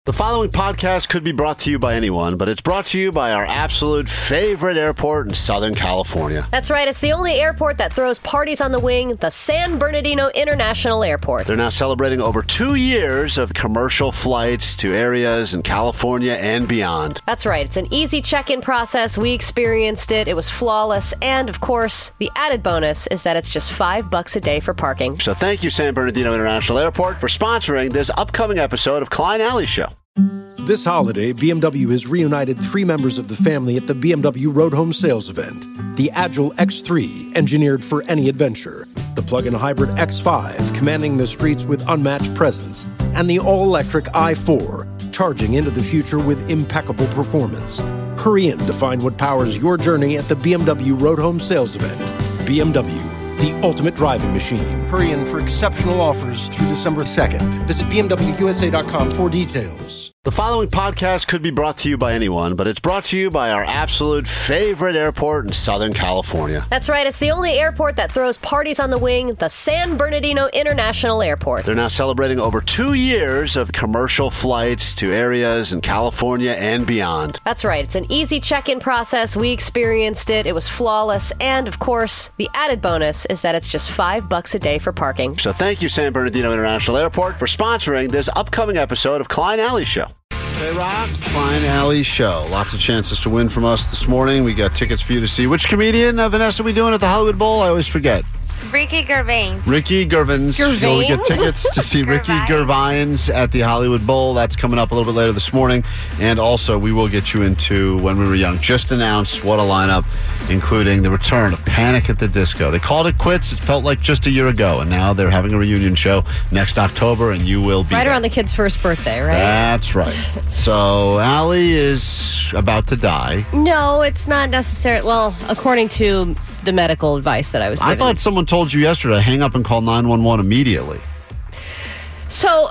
The following podcast could be brought to you by anyone, but it's brought to you by our absolute favorite airport in Southern California. That's right. It's the only airport that throws parties on the wing, the San Bernardino International Airport. They're now celebrating over 2 years of commercial flights to areas in California and beyond. That's right. It's an easy check-in process. We experienced it. It was flawless. And, of course, the added bonus is that it's just $5 a day for parking. So thank you, San Bernardino International Airport, for sponsoring this upcoming episode of Klein Alley Show. This holiday, BMW has reunited 3 members of the family at the BMW Road Home Sales Event. The Agile X3, engineered for any adventure. The plug-in hybrid X5, commanding the streets with unmatched presence. And the all-electric i4, charging into the future with impeccable performance. Hurry in to find what powers your journey at the BMW Road Home Sales Event. BMW, the ultimate driving machine. Hurry in for exceptional offers through December 2nd. Visit BMWUSA.com for details. The following podcast could be brought to you by anyone, but it's brought to you by our absolute favorite airport in Southern California. That's right. It's the only airport that throws parties on the wing, the San Bernardino International Airport. They're now celebrating over 2 years of commercial flights to areas in California and beyond. That's right. It's an easy check-in process. We experienced it. It was flawless. And, of course, the added bonus is that it's just $5 a day for parking. So thank you, San Bernardino International Airport, for sponsoring this upcoming episode of Klein Alley Show. Hey, Rock, Klein Alley Show. Lots of chances to win from us this morning. We got tickets for you to see. Which comedian, Vanessa, are we doing at the Hollywood Bowl? I always forget. Ricky Gervais. Ricky Gervais. You'll get tickets to see Ricky Gervais at the Hollywood Bowl. That's coming up a little bit later this morning. And also, we will get you into When We Were Young. Just announced what a lineup, including the return of Panic at the Disco. They called it quits. It felt like just a year ago. And now they're having a reunion show next October, and you will be right there. around the kid's first birthday, right? That's right. So, Allie is about to die. No, it's not necessary. Well, according to the medical advice that I was given. I thought someone told you yesterday, hang up and call 911 immediately. So,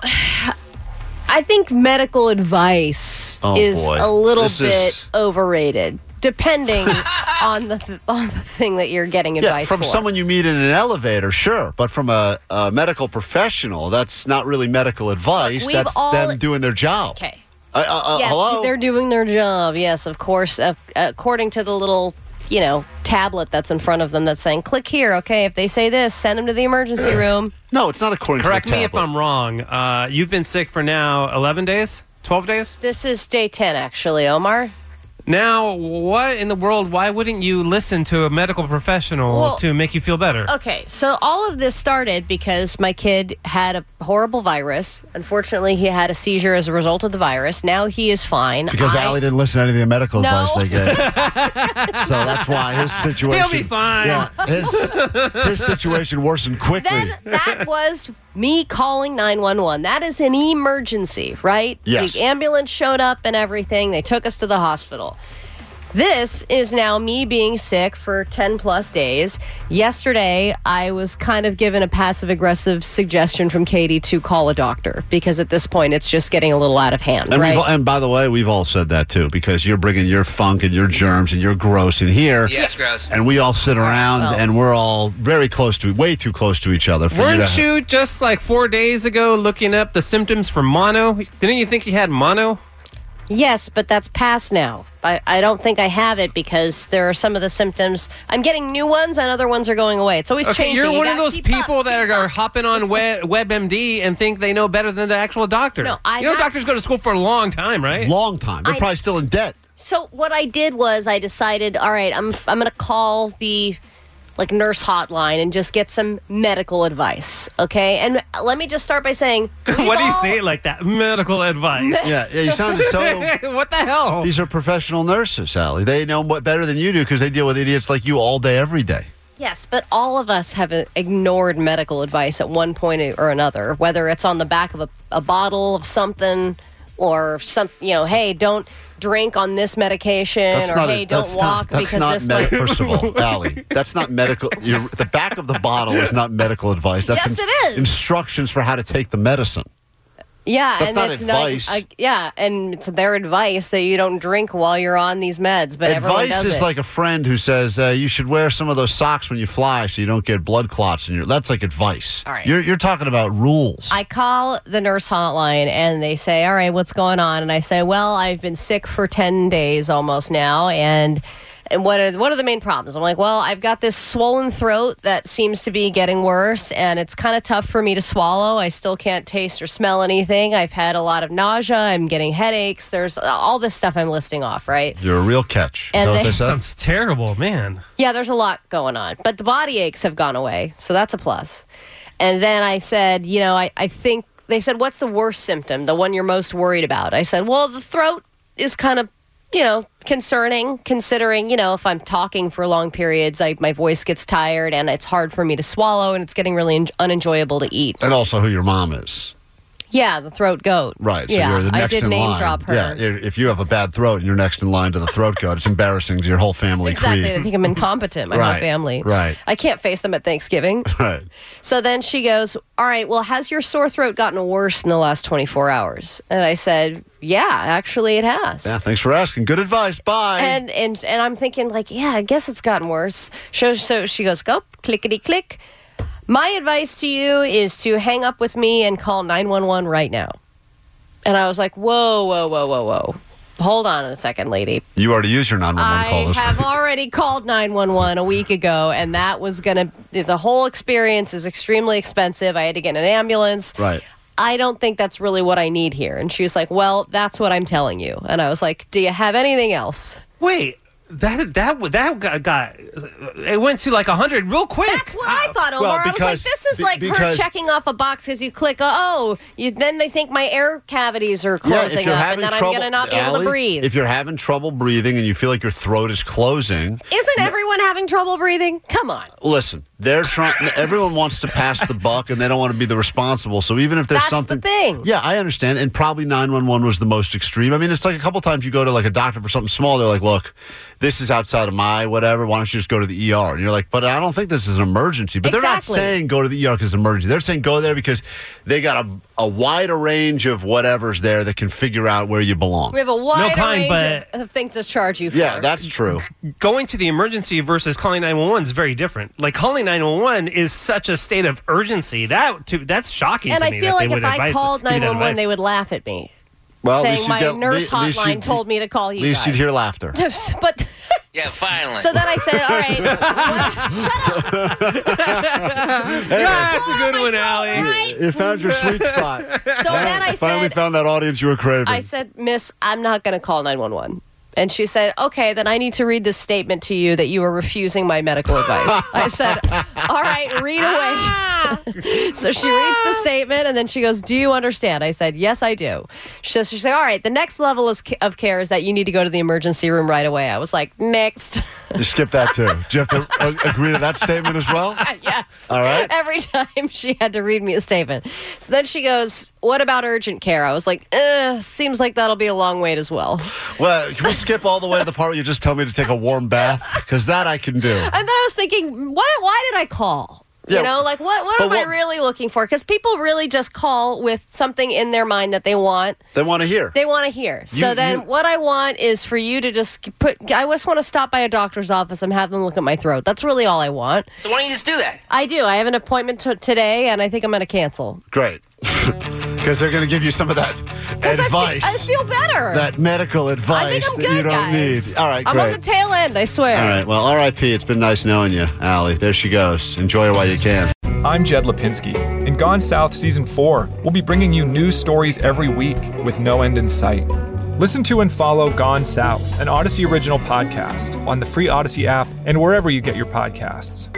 I think medical advice is a little bit overrated, depending on the thing that you're getting advice from for. someone you meet in an elevator, sure. But from a medical professional, that's not really medical advice. Look, that's them doing their job. Okay. Yes, hello? They're doing their job. Yes, of course. According to the little tablet that's in front of them that's saying, click here, okay? If they say this, send them to the emergency room. No, it's not according to the tablet. Correct me if I'm wrong. You've been sick for now 11 days? 12 days? This is day 10, actually, Omar. Now, what in the world, why wouldn't you listen to a medical professional to make you feel better? Okay, so all of this started because my kid had a horrible virus. Unfortunately, he had a seizure as a result of the virus. Now he is fine. Because Allie didn't listen to any of the medical advice they gave. So that's why his situation... He'll be fine. Yeah, his situation worsened quickly. Then that was me calling 911. That is an emergency, right? Yes. The ambulance showed up and everything. They took us to the hospital. This is now me being sick for 10 plus days. Yesterday, I was kind of given a passive-aggressive suggestion from Katie to call a doctor because at this point, it's just getting a little out of hand, and right? And by the way, we've all said that too because you're bringing your funk and your germs and your gross in here. Yes, gross. And we all sit around and we're all very close to, way too close to each other. Weren't you just like 4 days ago looking up the symptoms for mono? Didn't you think you had mono? Yes, but that's past now. I don't think I have it because there are some of the symptoms. I'm getting new ones and other ones are going away. It's always changing. You're one of those people that are hopping on WebMD and think they know better than the actual doctor. No, doctors go to school for a long time, right? Long time. They're probably still in debt. So what I did was I decided, all right, I'm going to call the nurse hotline and just get some medical advice, okay? And let me just start by saying... What do you say it like that? Medical advice. Yeah, you sounded so... What the hell? These are professional nurses, Allie. They know what better than you do because they deal with idiots like you all day, every day. Yes, but all of us have ignored medical advice at one point or another, whether it's on the back of a bottle of something or some, hey, don't drink on this medication don't walk because this might... First of all, Allie, that's not medical. The back of the bottle is not medical advice. That's yes, it is. Instructions for how to take the medicine. Yeah, That's and not it's advice. and it's their advice that you don't drink while you're on these meds, but everyone Advice does is it. like a friend who says you should wear some of those socks when you fly so you don't get blood clots in your. That's like advice. All right. You're talking about rules. I call the nurse hotline and they say, all right, what's going on? And I say, well, I've been sick for 10 days almost now. And what are the main problems? I'm like, well, I've got this swollen throat that seems to be getting worse, and it's kind of tough for me to swallow. I still can't taste or smell anything. I've had a lot of nausea. I'm getting headaches. There's all this stuff I'm listing off, right? You're a real catch. And Is that what they said? Sounds terrible, man. Yeah, there's a lot going on. But the body aches have gone away, so that's a plus. And then I said, I think, they said, what's the worst symptom, the one you're most worried about? I said, well, the throat is kind of, concerning, considering, if I'm talking for long periods, my voice gets tired and it's hard for me to swallow and it's getting really unenjoyable to eat. And also who your mom is. Yeah, the throat goat. Right. So yeah, you're the next I did in name line. drop her. Yeah. If you have a bad throat and you're next in line to the throat goat, it's embarrassing to your whole family. Exactly. Creed. They think I'm incompetent, my whole Right, family. right. I can't face them at Thanksgiving. Right. So then she goes, all right, well, has your sore throat gotten worse in the last 24 hours? And I said, yeah, actually it has. Yeah. Thanks for asking. Good advice. Bye. And I'm thinking, yeah, I guess it's gotten worse. So she goes, go, clickety click. My advice to you is to hang up with me and call 911 right now. And I was like, whoa. Hold on a second, lady. You already used your 911 call. I have already called 911 a week ago, and that was the whole experience is extremely expensive. I had to get an ambulance. Right. I don't think that's really what I need here. And she was like, well, that's what I'm telling you. And I was like, do you have anything else? Wait, that got it went to like 100 real quick. That's what I thought, Omar. well, I was like, this is like her because- checking off a box because you click, then they think my air cavities are closing up, and then I'm going to not be able to breathe. If you're having trouble breathing and you feel like your throat is closing. Isn't everyone having trouble breathing? Come on. Listen, they're trying. Everyone wants to pass the buck, and they don't want to be the responsible. So even if there's That's something, the thing. Yeah, I understand. And probably 911 was the most extreme. I mean, it's like a couple times you go to like a doctor for something small. They're like, "Look, this is outside of my whatever. Why don't you just go to the ER?" And you're like, "But I don't think this is an emergency." But they're not Exactly. saying go to the ER because it's an emergency. They're saying go there because they got a wider range of whatever's there that can figure out where you belong. We have a wide kind, range of things to charge you for. Yeah, that's true. Going to the emergency versus calling 911 is very different. Like calling 911 is such a state of urgency. That's shocking And to I me. feel that they like would if I advise- called give you that 911, advice. they would laugh at me. Well, saying my nurse at least hotline you'd- told me to call you At least guys. you'd hear laughter. But Yeah, finally. so then I said, all right, That's a good one, Allie. You found your sweet spot. So then I Finally said, found that audience you were craving. I said, Miss, I'm not going to call 911. And she said, okay, then I need to read this statement to you that you are refusing my medical advice. I said, all right, read away. So she reads the statement, and then she goes, do you understand? I said, yes, I do. She said, all right, the next level of care is that you need to go to the emergency room right away. I was like, next. You skip that too. Do you have to agree to that statement as well? Yes. All right. Every time she had to read me a statement. So then she goes, what about urgent care? I was like, seems like that'll be a long wait as well. Well, can we skip all the way to the part where you just tell me to take a warm bath? Because that I can do. And then I was thinking, why did I call? Yeah, You know, like what am I really looking for? Because people really just call with something in their mind that they want. They want to hear. They want to hear. So then what I want is for you to just I just want to stop by a doctor's office and have them look at my throat. That's really all I want. So why don't you just do that? I do. I have an appointment today, and I think I'm going to cancel. Great. Because they're going to give you some of that advice. I feel better. That medical advice I think I'm that good, you don't guys. need. All right, I'm great. on the tail end, I swear. All right. Well, R.I.P. It's been nice knowing you, Allie. There she goes. Enjoy her while you can. I'm Jed Lipinski. In Gone South Season 4, we'll be bringing you news stories every week with no end in sight. Listen to and follow Gone South, an Odyssey original podcast, on the free Odyssey app and wherever you get your podcasts.